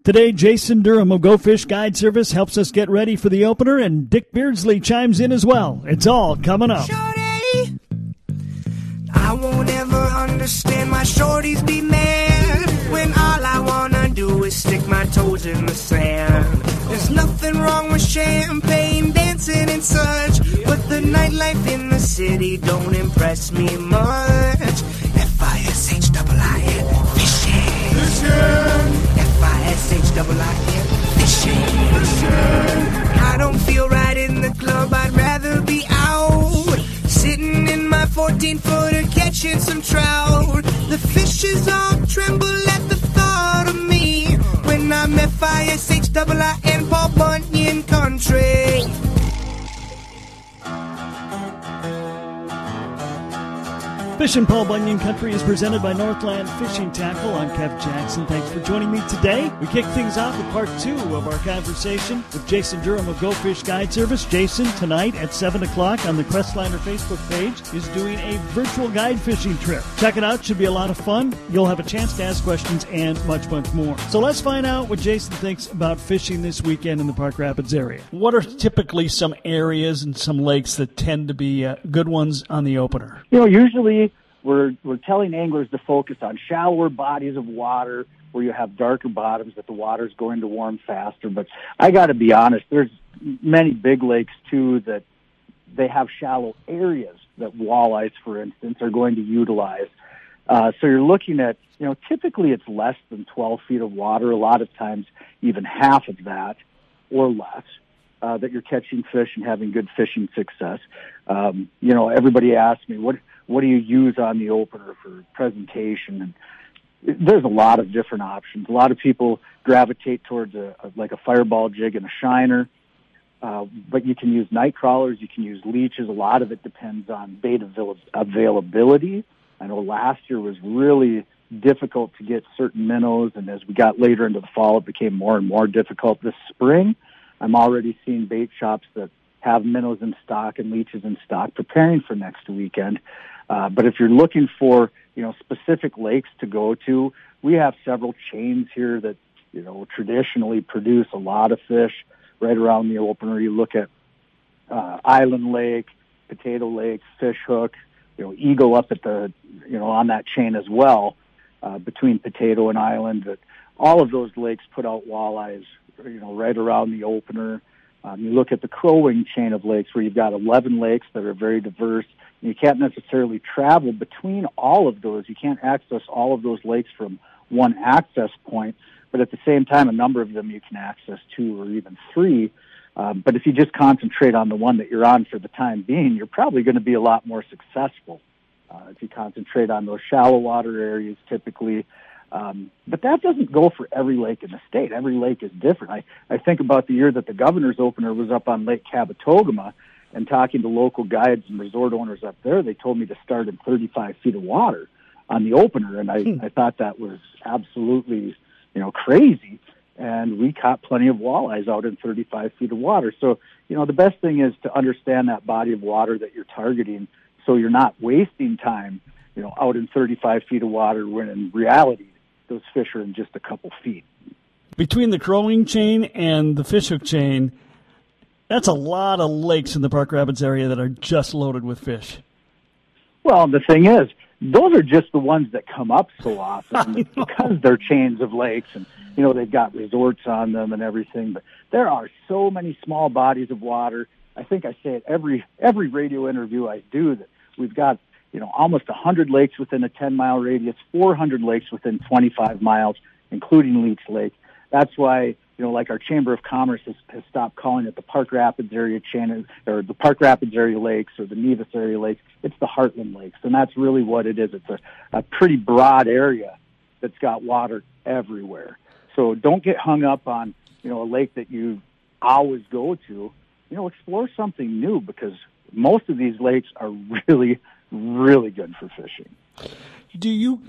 Today, Jason Durham of Go Fish Guide Service helps us get ready for the opener, and Dick Beardsley chimes in as well. It's all coming up. Shorty, I won't ever understand why shorties be mad when all I wanna do is stick my toes in the sand. There's nothing wrong with champagne, dancing and such, but the nightlife in the city don't impress me much. F-I-S-H-I-I-N, fishing. F-I-S-H-I-I-N, fishing. I don't feel right in the club, I'd rather be out, sitting in my 14-footer catching some trout. The fishes all tremble at the thought of me when I'm F-I-S-H-I-I-N, Paul Bunyan country. Fishing Paul Bunyan Country is presented by Northland Fishing Tackle. I'm Kev Jackson. Thanks for joining me today. We kick things off with part 2 of our conversation with Jason Durham of Go Fish Guide Service. Jason, tonight at 7 o'clock on the Crestliner Facebook page, is doing a virtual guide fishing trip. Check it out. Should be a lot of fun. You'll have a chance to ask questions and much, much more. So let's find out what Jason thinks about fishing this weekend in the Park Rapids area. What are typically some areas and some lakes that tend to be good ones on the opener? Usually we're telling anglers to focus on shallower bodies of water where you have darker bottoms, that the water's going to warm faster. But I got to be honest, there's many big lakes, too, that they have shallow areas that walleyes, for instance, are going to utilize. So you're looking at, typically it's less than 12 feet of water, a lot of times even half of that or less, that you're catching fish and having good fishing success. Everybody asks me, what do you use on the opener for presentation? And there's a lot of different options. A lot of people gravitate towards a fireball jig and a shiner, but you can use night crawlers, you can use leeches. A lot of it depends on bait availability. I know last year was really difficult to get certain minnows, and as we got later into the fall, it became more and more difficult this spring. I'm already seeing bait shops that have minnows in stock and leeches in stock preparing for next weekend. But if you're looking for, specific lakes to go to, we have several chains here that, traditionally produce a lot of fish right around the opener. You look at Island Lake, Potato Lake, Fish Hook, Eagle up at the, on that chain as well, between Potato and Island. That all of those lakes put out walleyes, right around the opener. You look at the Crow Wing chain of lakes where you've got 11 lakes that are very diverse. You can't necessarily travel between all of those. You can't access all of those lakes from one access point, but at the same time, a number of them you can access 2 or even 3. But if you just concentrate on the one that you're on for the time being, you're probably going to be a lot more successful if you concentrate on those shallow water areas typically. But that doesn't go for every lake in the state. Every lake is different. I think about the year that the governor's opener was up on Lake Cabotogama, and talking to local guides and resort owners up there, they told me to start in 35 feet of water on the opener, and I thought that was absolutely, crazy. And we caught plenty of walleyes out in 35 feet of water. So, the best thing is to understand that body of water that you're targeting, so you're not wasting time, out in 35 feet of water when in reality those fish are in just a couple feet. Between the Crow Wing chain and the Fish Hook chain, that's a lot of lakes in the Park Rapids area that are just loaded with fish. Well, the thing is, those are just the ones that come up so often because they're chains of lakes and, they've got resorts on them and everything. But there are so many small bodies of water. I think I say it every radio interview I do that we've got, almost 100 lakes within a 10-mile radius, 400 lakes within 25 miles, including Leech Lake. That's why, like our Chamber of Commerce has stopped calling it the Park Rapids area chain or the Park Rapids area lakes or the Nevis area lakes. It's the Heartland Lakes, and that's really what it is. It's a pretty broad area that's got water everywhere. So don't get hung up on, a lake that you always go to. Explore something new because most of these lakes are really, really good for fishing. Do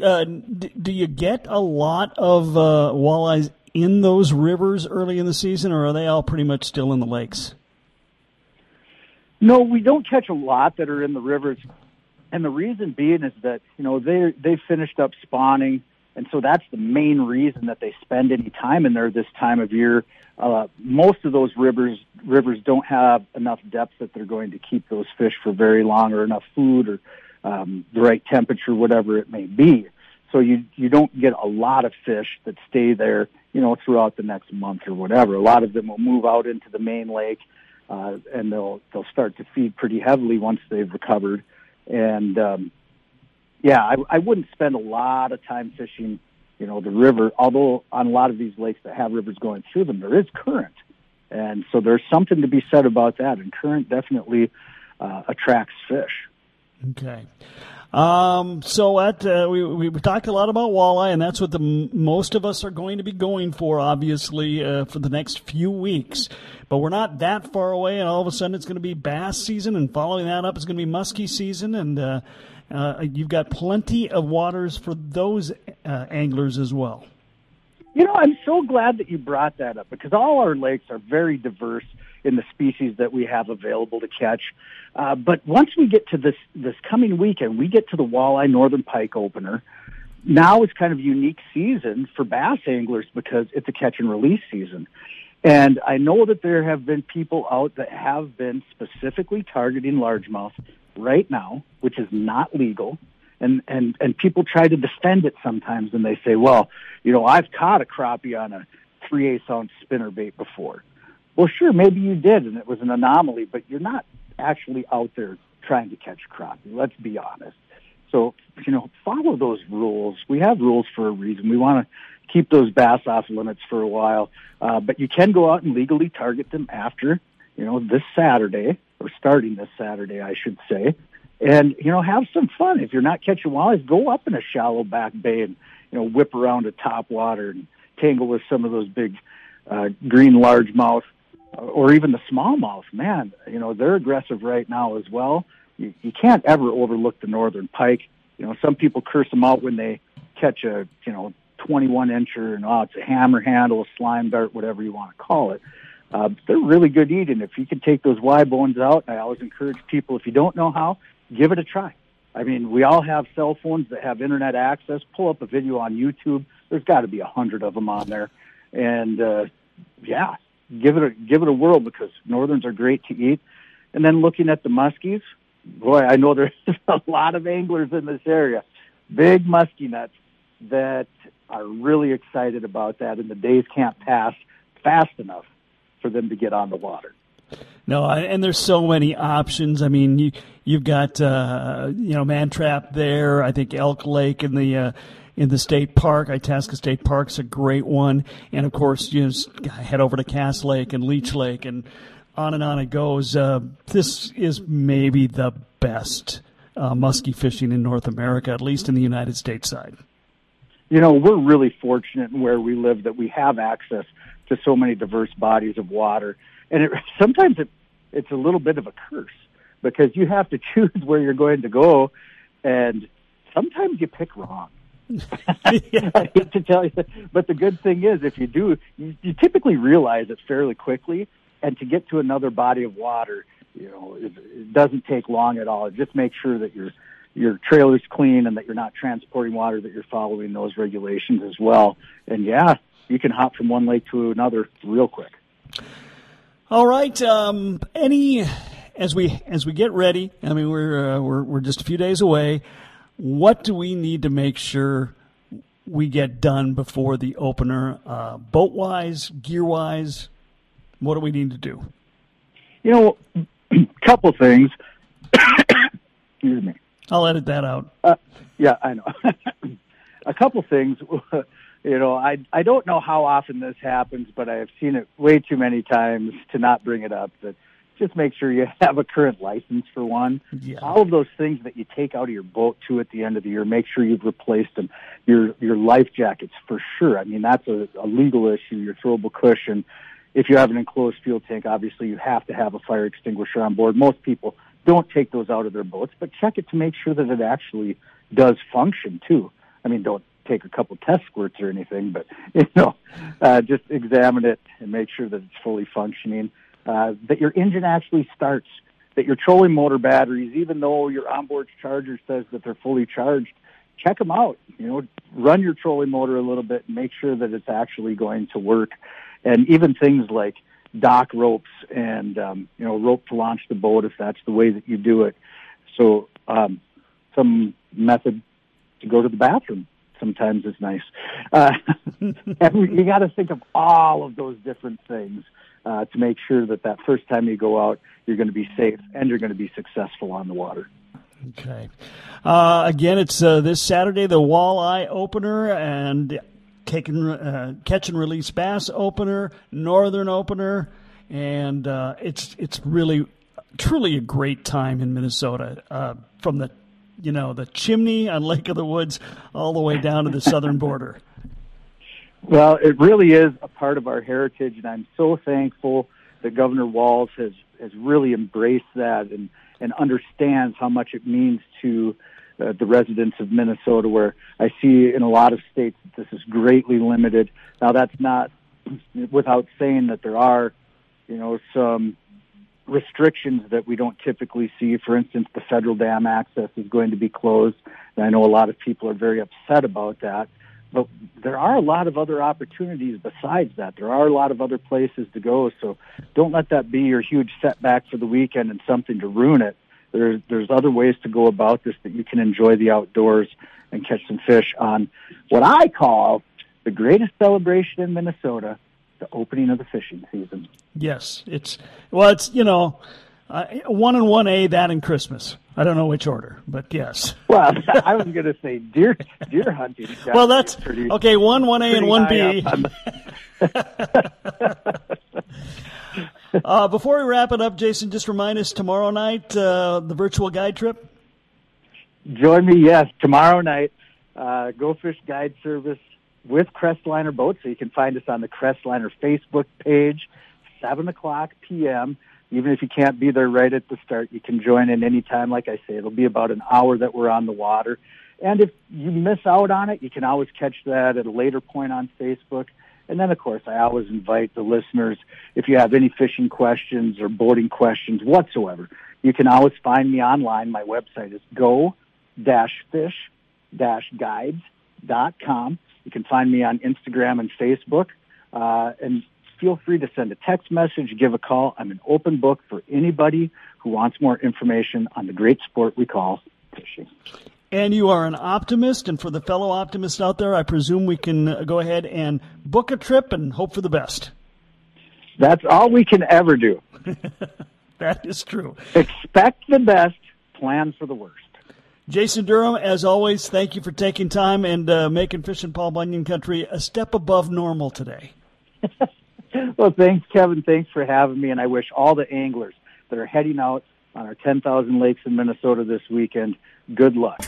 you get a lot of walleyes in those rivers early in the season, or are they all pretty much still in the lakes? No, we don't catch a lot that are in the rivers, and the reason being is that they finished up spawning And so that's the main reason that they spend any time in there this time of year. Most of those rivers don't have enough depth that they're going to keep those fish for very long, or enough food, or the right temperature, whatever it may be. So you don't get a lot of fish that stay there, throughout the next month or whatever. A lot of them will move out into the main lake, and they'll start to feed pretty heavily once they've recovered. And I wouldn't spend a lot of time fishing, the river, although on a lot of these lakes that have rivers going through them, there is current. And so there's something to be said about that, and current definitely attracts fish. Okay. So we talked a lot about walleye, and that's what most of us are going to be going for, obviously, for the next few weeks. But we're not that far away, and all of a sudden it's going to be bass season, and following that up is going to be muskie season, and you've got plenty of waters for those anglers as well. I'm so glad that you brought that up, because all our lakes are very diverse in the species that we have available to catch. But once we get to this coming weekend, we get to the walleye northern pike opener. Now it's kind of a unique season for bass anglers because it's a catch and release season. And I know that there have been people out that have been specifically targeting largemouth right now, which is not legal. And people try to defend it sometimes, and they say, well, I've caught a crappie on a 3/8 ounce spinnerbait before. Well, sure, maybe you did, and it was an anomaly, but you're not actually out there trying to catch crappie. Let's be honest. So, follow those rules. We have rules for a reason. We want to keep those bass off limits for a while, but you can go out and legally target them after, this Saturday, or starting this Saturday, I should say. And, have some fun. If you're not catching walleyes, go up in a shallow back bay and, whip around a top water and tangle with some of those big green largemouth, or even the smallmouth. Man, they're aggressive right now as well. You can't ever overlook the northern pike. Some people curse them out when they catch a, 21-incher, and it's a hammer handle, a slime dart, whatever you want to call it. They're really good eating. If you can take those Y bones out, I always encourage people, if you don't know how, give it a try. I mean, we all have cell phones that have internet access. Pull up a video on YouTube. There's got to be 100 of them on there. And, give it a whirl, because northerns are great to eat. And then looking at the muskies, boy, I know there's a lot of anglers in this area, big muskie nuts, that are really excited about that, and the days can't pass fast enough for them to get on the water. No, and there's so many options. I mean, you've got Mantrap there. I think Elk Lake in the state park, Itasca State Park's a great one, and of course you just head over to Cass Lake and Leech Lake, and on it goes. This is maybe the best muskie fishing in North America, at least in the United States side. We're really fortunate in where we live that we have access to so many diverse bodies of water. And sometimes it's a little bit of a curse, because you have to choose where you're going to go, and sometimes you pick wrong. I hate to tell you, but the good thing is, if you do, you typically realize it fairly quickly, and to get to another body of water, it doesn't take long at all. Just make sure that your trailer's clean and that you're not transporting water, that you're following those regulations as well. And you can hop from one lake to another real quick. All right. As we get ready, I mean, we're just a few days away. What do we need to make sure we get done before the opener, boat-wise, gear-wise? What do we need to do? Couple things. Excuse me. I'll edit that out. Yeah, I know. A couple things. I don't know how often this happens, but I have seen it way too many times to not bring it up. That just make sure you have a current license, for one. Yeah. All of those things that you take out of your boat, too, at the end of the year, make sure you've replaced them. Your life jackets, for sure. I mean, that's a legal issue. Your throwable cushion. If you have an enclosed fuel tank, obviously you have to have a fire extinguisher on board. Most people don't take those out of their boats, but check it to make sure that it actually does function, too. I mean, don't take a couple test squirts or anything, but, just examine it and make sure that it's fully functioning. That your engine actually starts, that your trolling motor batteries, even though your onboard charger says that they're fully charged, check them out. Run your trolling motor a little bit and make sure that it's actually going to work. And even things like dock ropes and, rope to launch the boat if that's the way that you do it. So some method to go to the bathroom sometimes is nice. You got to think of all of those different things to make sure that first time you go out, you're going to be safe and you're going to be successful on the water. Okay. Again, it's this Saturday, the walleye opener and catch and release bass opener, northern opener, and it's really, truly a great time in Minnesota from the chimney on Lake of the Woods all the way down to the southern border. Well, it really is a part of our heritage, and I'm so thankful that Governor Walz has really embraced that and understands how much it means to the residents of Minnesota, where I see in a lot of states that this is greatly limited. Now, that's not without saying that there are, some restrictions that we don't typically see. For instance, the federal dam access is going to be closed, and I know a lot of people are very upset about that. But there are a lot of other opportunities besides that. There are a lot of other places to go, so don't let that be your huge setback for the weekend and something to ruin it. There's other ways to go about this that you can enjoy the outdoors and catch some fish on what I call the greatest celebration in Minnesota, the opening of the fishing season. Yes, it's 1 and 1A, that and Christmas. I don't know which order, but yes. Well, I was going to say deer hunting. Well, that's okay. 1A, and 1B. Before we wrap it up, Jason, just remind us tomorrow night the virtual guide trip. Join me, yes, tomorrow night. Go Fish Guide Service with Crestliner Boats. So you can find us on the Crestliner Facebook page, 7:00 p.m. Even if you can't be there right at the start, you can join in any time. Like I say, it'll be about an hour that we're on the water. And if you miss out on it, you can always catch that at a later point on Facebook. And then, of course, I always invite the listeners, if you have any fishing questions or boating questions whatsoever, you can always find me online. My website is go-fish-guides.com. You can find me on Instagram and Facebook. And feel free to send a text message, give a call. I'm an open book for anybody who wants more information on the great sport we call fishing. And you are an optimist, and for the fellow optimists out there, I presume we can go ahead and book a trip and hope for the best. That's all we can ever do. That is true. Expect the best, plan for the worst. Jason Durham, as always, thank you for taking time and making Fishing Paul Bunyan Country a step above normal today. Well, thanks, Kevin. Thanks for having me, and I wish all the anglers that are heading out on our 10,000 lakes in Minnesota this weekend good luck.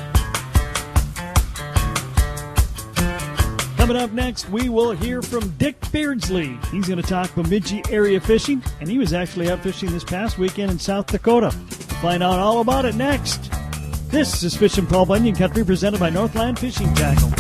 Coming up next, we will hear from Dick Beardsley. He's going to talk Bemidji area fishing, and he was actually out fishing this past weekend in South Dakota. We'll find out all about it next. This is Fishing Paul Bunyan Country, presented by Northland Fishing Tackle.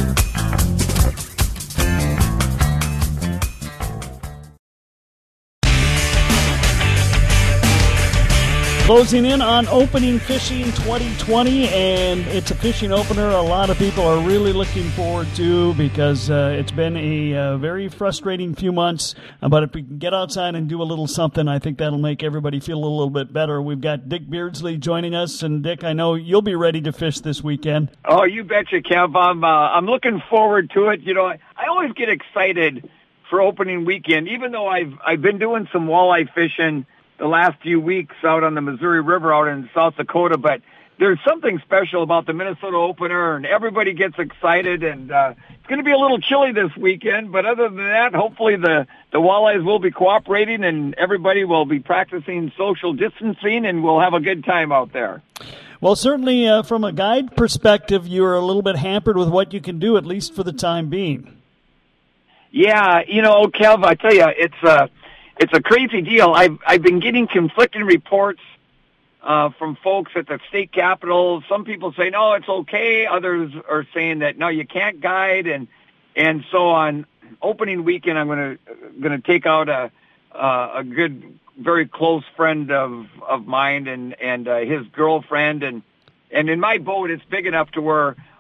Closing in on opening fishing 2020, and it's a fishing opener a lot of people are really looking forward to because it's been a very frustrating few months. But if we can get outside and do a little something, I think that'll make everybody feel a little bit better. We've got Dick Beardsley joining us, and Dick, I know you'll be ready to fish this weekend. Oh, you betcha, Kev. I'm looking forward to it. I always get excited for opening weekend, even though I've been doing some walleye fishing the last few weeks out on the Missouri River out in South Dakota, but there's something special about the Minnesota opener, and everybody gets excited, and it's going to be a little chilly this weekend, but other than that, hopefully the walleyes will be cooperating, and everybody will be practicing social distancing, and we'll have a good time out there. Well, certainly from a guide perspective, you're a little bit hampered with what you can do, at least for the time being. Yeah, Kev, I tell you, it's a crazy deal. I've been getting conflicting reports from folks at the state capitol. Some people say, no, it's okay. Others are saying that, no, you can't guide. And so on opening weekend, I'm going to take out a good, very close friend of mine and his girlfriend. And in my boat, it's big enough to where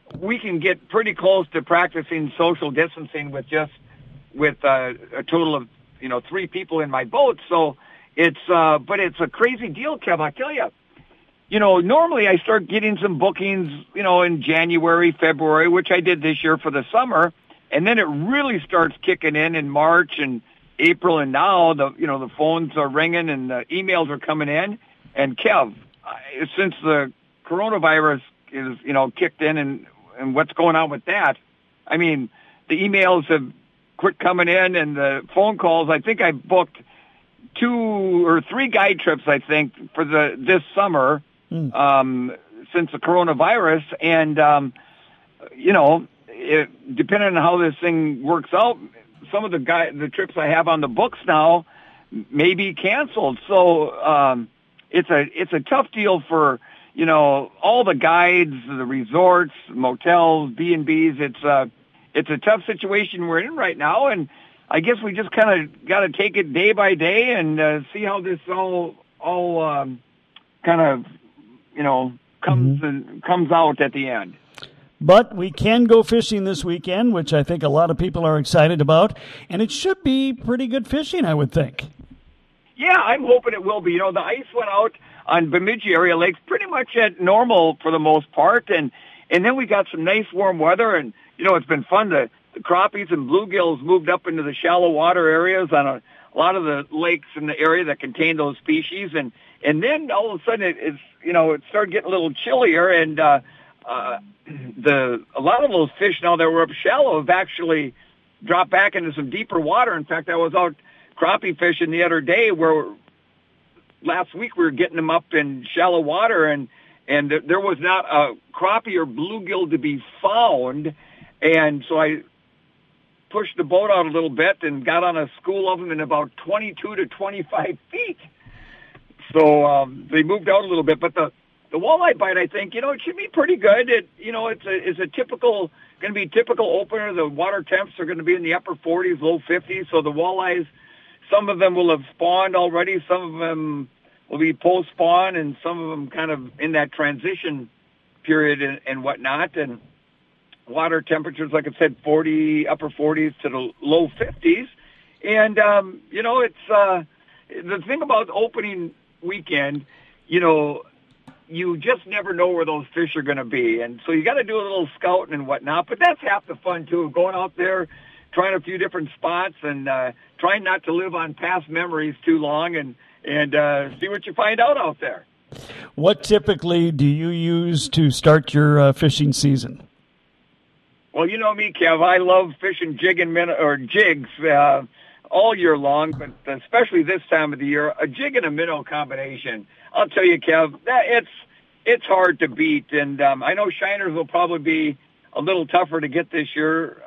we can get pretty close to practicing social distancing with a total of 3 people in my boat. So but it's a crazy deal, Kev. I tell you. Normally I start getting some bookings, in January, February, which I did this year for the summer, and then it really starts kicking in March and April, and now the phones are ringing and the emails are coming in. And Kev, since the coronavirus is kicked in and what's going on with that, I mean, the emails have quit coming in and the phone calls. I think I booked 2 or 3 guide trips, I think, for this summer. Since the coronavirus, and depending on how this thing works out, some of the trips I have on the books now may be canceled. So it's a tough deal for all the guides, the resorts, motels, B&Bs. It's a tough situation we're in right now, and I guess we just kind of got to take it day by day and see how this all kind of comes out at the end. But we can go fishing this weekend, which I think a lot of people are excited about, and it should be pretty good fishing, I would think. Yeah, I'm hoping it will be. The ice went out on Bemidji area lakes pretty much at normal for the most part, and then we got some nice warm weather, and it's been fun. The crappies and bluegills moved up into the shallow water areas on a lot of the lakes in the area that contain those species, and then all of a sudden it started getting a little chillier, and a lot of those fish now that were up shallow have actually dropped back into some deeper water. In fact, I was out crappie fishing the other day where last week we were getting them up in shallow water, and there was not a crappie or bluegill to be found, and so I pushed the boat out a little bit and got on a school of them in about 22 to 25 feet. So they moved out a little bit, but the walleye bite, I think, it should be pretty good. It's a typical, going to be typical opener. The water temps are going to be in the upper 40s, low 50s. So the walleyes, some of them will have spawned already. Some of them will be post-spawn, and some of them kind of in that transition period and whatnot. And water temperatures, like I said, upper 40s to the low 50s. And, it's the thing about opening weekend, you just never know where those fish are going to be. And so you got to do a little scouting and whatnot, but that's half the fun too, going out there, trying a few different spots and trying not to live on past memories too long and see what you find out there. What typically do you use to start your fishing season? Well, you know me, Kev, I love fishing jigs all year long, but especially this time of the year, a jig and a minnow combination. I'll tell you, Kev, it's hard to beat, and I know shiners will probably be a little tougher to get this year,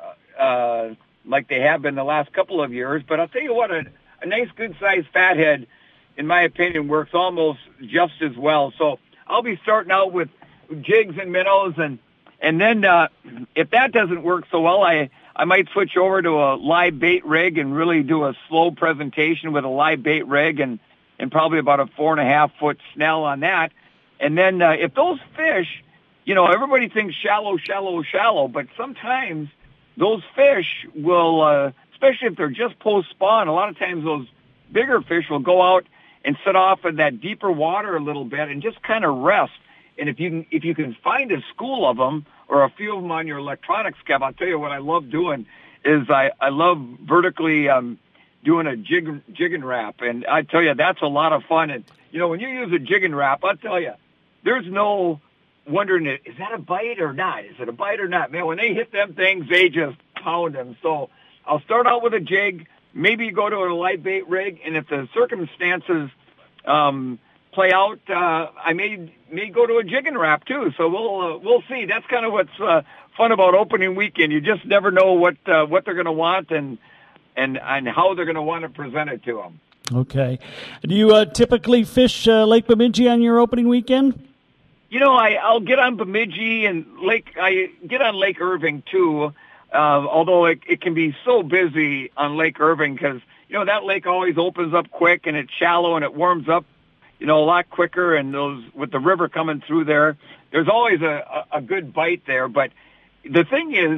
like they have been the last couple of years. But I'll tell you what, a nice, good-sized fathead, in my opinion, works almost just as well. So I'll be starting out with jigs and minnows, and then if that doesn't work so well, I might switch over to a live bait rig and really do a slow presentation with a live bait rig and probably about a 4.5-foot snell on that. And then if those fish, everybody thinks shallow, but sometimes those fish will, especially if they're just post-spawn, a lot of times those bigger fish will go out and set off in that deeper water a little bit and just kind of rest. And if you can find a school of them or a few of them on your electronics, Kev, I'll tell you what I love doing is I love vertically doing a jig and wrap. And I tell you, that's a lot of fun. And, when you use a jig and wrap, I'll tell you, there's no wondering, is that a bite or not? Is it a bite or not? Man, when they hit them things, they just pound them. So I'll start out with a jig, maybe go to a live bait rig, and if the circumstances play out, I may go to a jig and wrap too. So we'll see. That's kind of what's fun about opening weekend. You just never know what they're going to want and how they're going to want to present it to them. Okay. Do you typically fish Lake Bemidji on your opening weekend? I'll get on Bemidji and I get on Lake Irving too. Although it can be so busy on Lake Irving because that lake always opens up quick and it's shallow and it warms up a lot quicker, and those with the river coming through there's always a good bite there. But the thing is,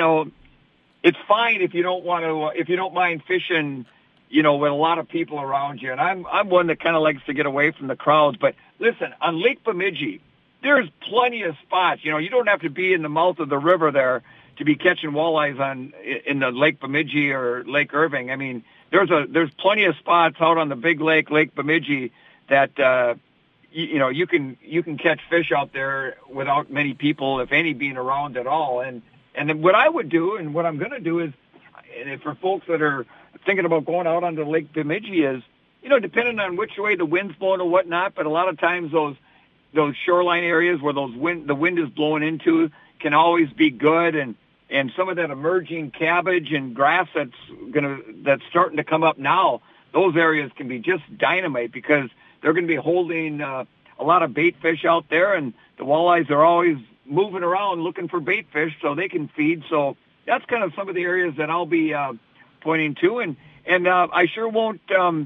it's fine if you don't want to, if you don't mind fishing, with a lot of people around you. And I'm one that kind of likes to get away from the crowds. But listen, on Lake Bemidji, there's plenty of spots. You don't have to be in the mouth of the river there to be catching walleyes in the Lake Bemidji or Lake Irving. I mean, there's plenty of spots out on the big lake, Lake Bemidji, that you can catch fish out there without many people, if any, being around at all. And then what I would do, and what I'm going to do is, and for folks that are thinking about going out onto Lake Bemidji, is depending on which way the wind's blowing or whatnot, but a lot of times those shoreline areas where the wind is blowing into can always be good, and some of that emerging cabbage and grass that's starting to come up now, those areas can be just dynamite because they're going to be holding a lot of bait fish out there, and the walleyes are always moving around looking for bait fish so they can feed. So that's kind of some of the areas that I'll be pointing to, and I sure won't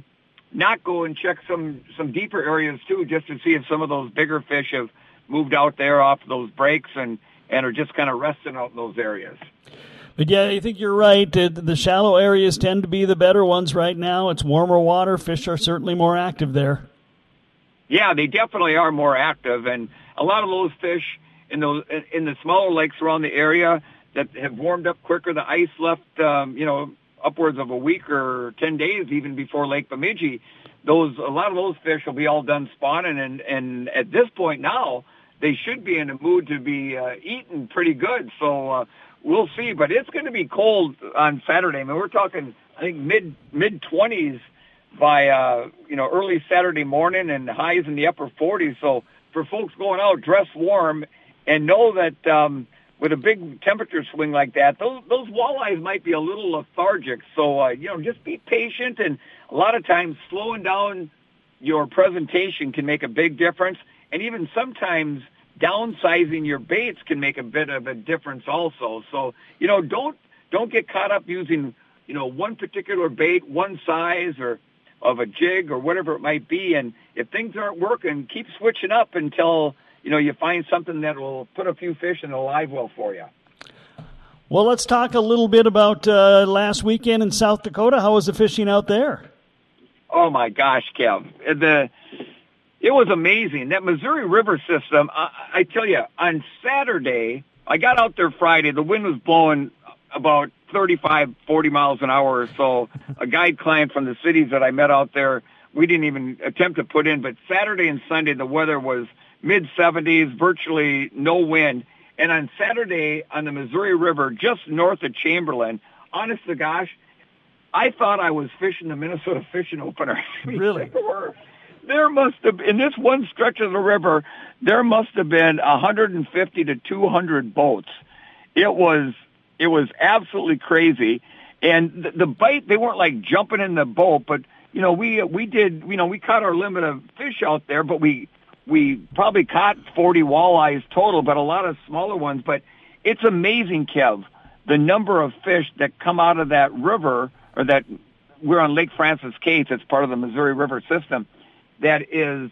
not go and check some deeper areas too, just to see if some of those bigger fish have moved out there off those breaks and are just kind of resting out in those areas. But yeah, I think you're right. The shallow areas tend to be the better ones right now. It's warmer water. Fish are certainly more active there. Yeah, they definitely are more active, and a lot of those fish in the smaller lakes around the area that have warmed up quicker. The ice left, upwards of a week or 10 days even before Lake Bemidji. A lot of those fish will be all done spawning, and at this point now, they should be in a mood to be eating pretty good. So we'll see. But it's going to be cold on Saturday. I mean, we're talking, I think, mid-20s by early Saturday morning, and highs in the upper 40s. So for folks going out, dress warm and know that with a big temperature swing like that, those walleyes might be a little lethargic. So just be patient, and a lot of times slowing down your presentation can make a big difference, and even sometimes downsizing your baits can make a bit of a difference also. So don't get caught up using one particular bait, one size or of a jig or whatever it might be, and if things aren't working, keep switching up until you find something that will put a few fish in a live well for you. Well, let's talk a little bit about last weekend in South Dakota. How was the fishing out there? Oh my gosh, Kev. It was amazing. That Missouri River system, I tell you, on Saturday, I got out there Friday. The wind was blowing about 35, 40 miles an hour or so. A guide client from the cities that I met out there, we didn't even attempt to put in, but Saturday and Sunday, the weather was mid-70s, virtually no wind. And on Saturday on the Missouri River, just north of Chamberlain, honest to gosh, I thought I was fishing the Minnesota Fishing Opener. Really? There must have, in this one stretch of the river, there must have been 150 to 200 boats. It was absolutely crazy. And the bite, they weren't like jumping in the boat, but we caught our limit of fish out there, but we probably caught 40 walleyes total, but a lot of smaller ones. But it's amazing, Kev, the number of fish that come out of that river, or that we're on Lake Francis Case. It's part of the Missouri River system. That is,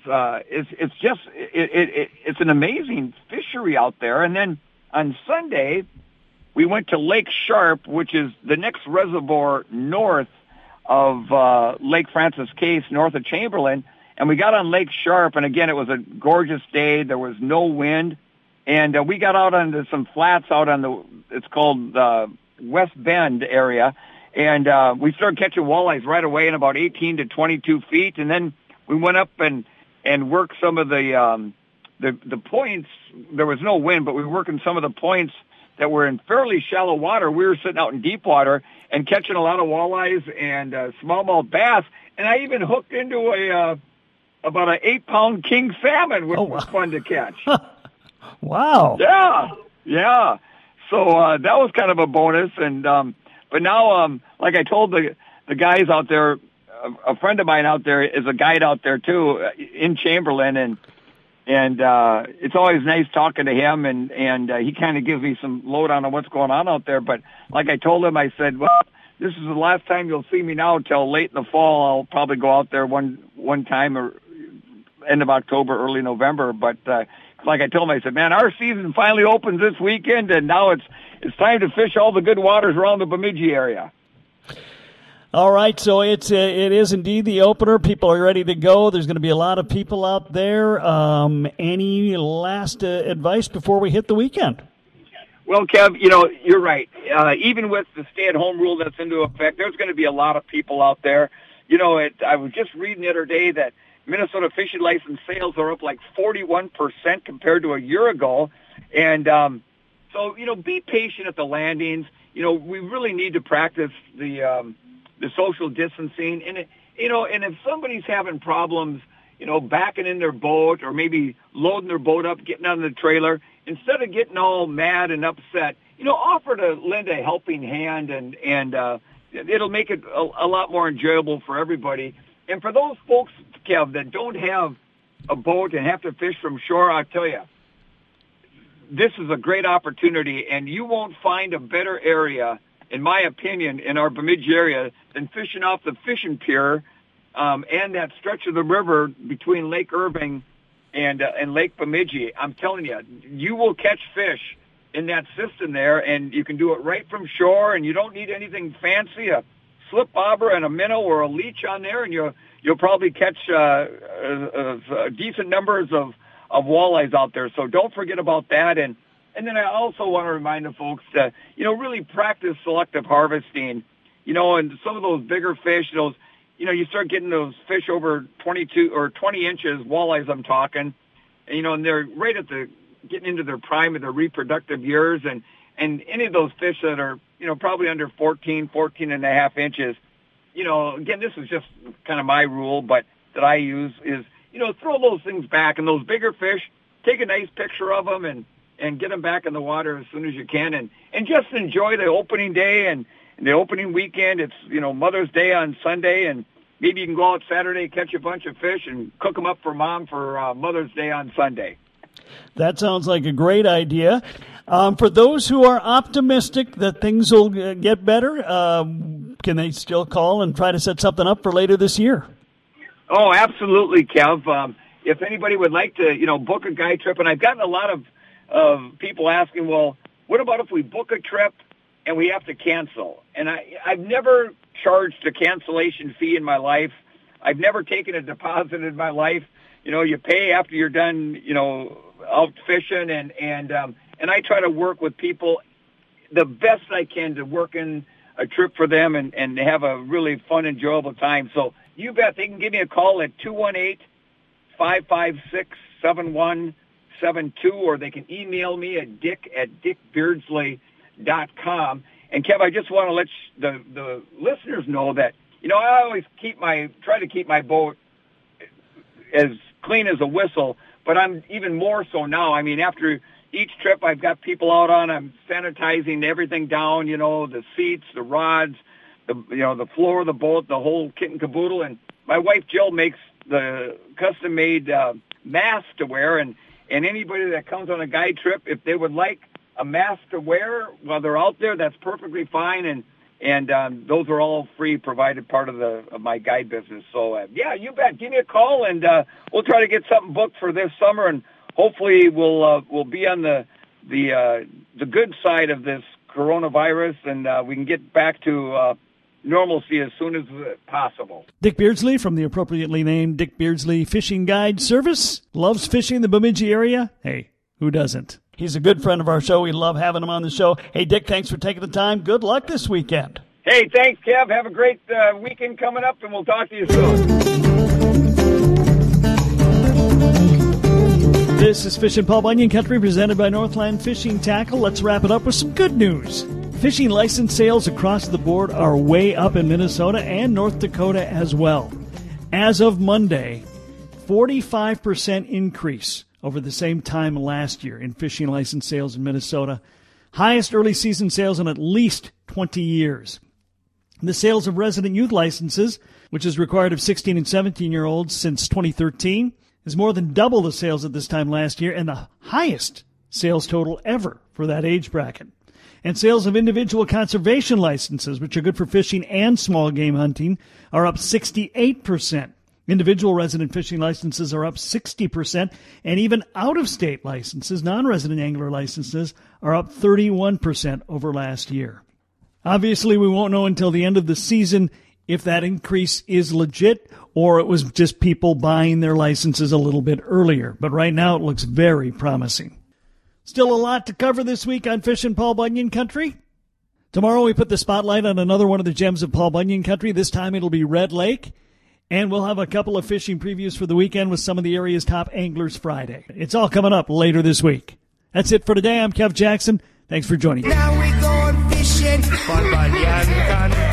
it's an amazing fishery out there. And then on Sunday, we went to Lake Sharp, which is the next reservoir north of Lake Francis Case, north of Chamberlain. And we got on Lake Sharp, and again, it was a gorgeous day. There was no wind. And we got out onto some flats out on it's called West Bend area. And we started catching walleyes right away in about 18 to 22 feet. And then we went up and worked some of the points. There was no wind, but we were working some of the points that were in fairly shallow water. We were sitting out in deep water and catching a lot of walleyes and smallmouth bass. And I even hooked into about an 8-pound king salmon, which was fun to catch. Wow. Yeah. So that was kind of a bonus. And but now, like I told the guys out there, a friend of mine out there is a guide out there too in Chamberlain, and it's always nice talking to him, and he kind of gives me some lowdown on what's going on out there. But like I told him, I said, well, this is the last time you'll see me now till late in the fall. I'll probably go out there one time or end of October, early November. But like I told him, I said, man, our season finally opens this weekend, and now it's time to fish all the good waters around the Bemidji area. All right, so it is indeed the opener. People are ready to go. There's going to be a lot of people out there. Any last advice before we hit the weekend? Well, Kev, you're right. Even with the stay-at-home rule that's into effect, there's going to be a lot of people out there. I was just reading the other day that Minnesota fishing license sales are up like 41% compared to a year ago. And so, be patient at the landings. We really need to practice the social distancing. And, and if somebody's having problems, backing in their boat or maybe loading their boat up, getting on the trailer, instead of getting all mad and upset, offer to lend a helping hand, and it'll make it a lot more enjoyable for everybody. And for those folks, Kev, that don't have a boat and have to fish from shore, I'll tell you, this is a great opportunity, and you won't find a better area, in my opinion, in our Bemidji area than fishing off the fishing pier and that stretch of the river between Lake Irving and Lake Bemidji. I'm telling you, you will catch fish in that system there, and you can do it right from shore, and you don't need anything fancy, a slip bobber and a minnow or a leech on there, and you'll probably catch decent numbers of walleyes out there. So don't forget about that. And then I also want to remind the folks to, really practice selective harvesting, and some of those bigger fish, you start getting those fish over 22 or 20 inches, walleyes I'm talking, and they're right at getting into their prime of their reproductive years, and any of those fish that are, probably under 14 and a half inches, again, this is just kind of my rule, but that I use is, throw those things back, and those bigger fish, take a nice picture of them and get them back in the water as soon as you can, and just enjoy the opening day and the opening weekend. It's, Mother's Day on Sunday, and maybe you can go out Saturday, catch a bunch of fish, and cook them up for Mom for Mother's Day on Sunday. That sounds like a great idea. For those who are optimistic that things will get better, can they still call and try to set something up for later this year? Oh, absolutely, Kev. If anybody would like to, book a guide trip, and I've gotten a lot of people asking, well, what about if we book a trip and we have to cancel? And I've never charged a cancellation fee in my life. I've never taken a deposit in my life. You pay after you're done, out fishing, and I try to work with people the best I can to work in a trip for them and have a really fun, enjoyable time. So you bet they can give me a call at 218-556-7172, or they can email me at dick@dickbeardsley.com. And Kev, I just want to let the listeners know that, I always try to keep my boat as clean as a whistle, but I'm even more so now. I mean, after each trip I've got people out on, I'm sanitizing everything down, the seats, the rods, the floor of the boat, the whole kit and caboodle. And my wife Jill makes the custom-made mask to wear, and anybody that comes on a guide trip, if they would like a mask to wear while they're out there, that's perfectly fine, and those are all free, provided part of my guide business. So yeah, you bet. Give me a call, and we'll try to get something booked for this summer, and hopefully we'll be on the good side of this coronavirus, and we can get back to normalcy as soon as possible. Dick Beardsley from the appropriately named Dick Beardsley Fishing Guide Service loves fishing the Bemidji area. Hey, who doesn't? He's a good friend of our show. We love having him on the show. Hey, Dick, thanks for taking the time. Good luck this weekend. Hey, thanks, Kev. Have a great weekend coming up, and we'll talk to you soon. This is Fishin' Paul Bunyan Country, presented by Northland Fishing Tackle. Let's wrap it up with some good news. Fishing license sales across the board are way up in Minnesota and North Dakota as well. As of Monday, 45% increase over the same time last year in fishing license sales in Minnesota. Highest early season sales in at least 20 years. The sales of resident youth licenses, which is required of 16 and 17-year-olds since 2013, is more than double the sales at this time last year and the highest sales total ever for that age bracket. And sales of individual conservation licenses, which are good for fishing and small game hunting, are up 68% Individual resident fishing licenses are up 60%, and even out-of-state licenses, non-resident angler licenses, are up 31% over last year. Obviously, we won't know until the end of the season if that increase is legit or it was just people buying their licenses a little bit earlier. But right now, it looks very promising. Still a lot to cover this week on Fishin' Paul Bunyan Country. Tomorrow, we put the spotlight on another one of the gems of Paul Bunyan Country. This time, it'll be Red Lake. And we'll have a couple of fishing previews for the weekend with some of the area's top anglers Friday. It's all coming up later this week. That's it for today. I'm Kev Jackson. Thanks for joining me. Now we're going fishing for Bunyan Country.